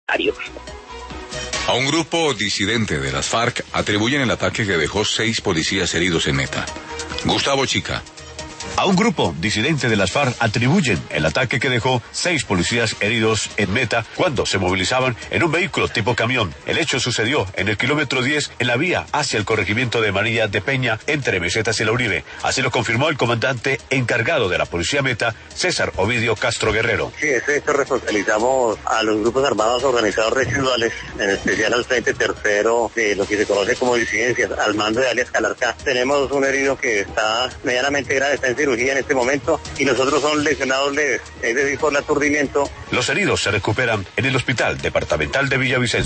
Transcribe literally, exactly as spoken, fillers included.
A un grupo disidente de las FARC atribuyen el ataque que dejó seis policías heridos en Meta. Gustavo Chica. A un grupo disidente de las FARC atribuyen el ataque que dejó seis policías heridos en Meta cuando se movilizaban en un vehículo tipo camión. El hecho sucedió en el kilómetro diez en la vía hacia el corregimiento de María de Peña entre Mesetas y La Uribe. Así lo confirmó el comandante encargado de la policía Meta, César Ovidio Castro Guerrero. Sí, ese hecho responsabilizamos a los grupos armados organizados residuales, en especial al Frente Tercero de lo que se conoce como disidencias, al mando de alias Calarcá. Tenemos un herido que está medianamente grave, está en cirugía en este momento, y nosotros son lesionados leves, es decir, por el aturdimiento. Los heridos se recuperan en el Hospital Departamental de Villavicencio.